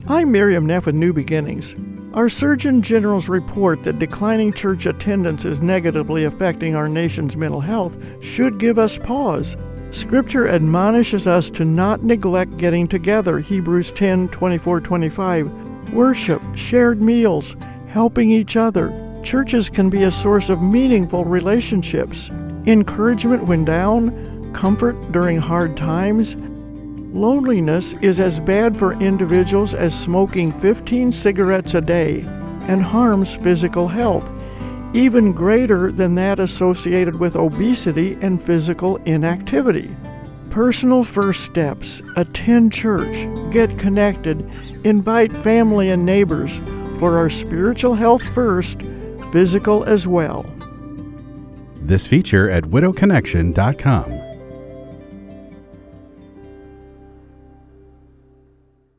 I'm Miriam Neff with New Beginnings. Our Surgeon General's report that declining church attendance is negatively affecting our nation's mental health should give us pause. Scripture admonishes us to not neglect getting together, Hebrews 10:24-25. Worship, shared meals, helping each other. Churches can be a source of meaningful relationships, encouragement when down, comfort during hard times. Loneliness is as bad for individuals as smoking 15 cigarettes a day and harms physical health, even greater than that associated with obesity and physical inactivity. Personal first steps: attend church, get connected, invite family and neighbors for our spiritual health first, physical as well. This feature at widowconnection.com.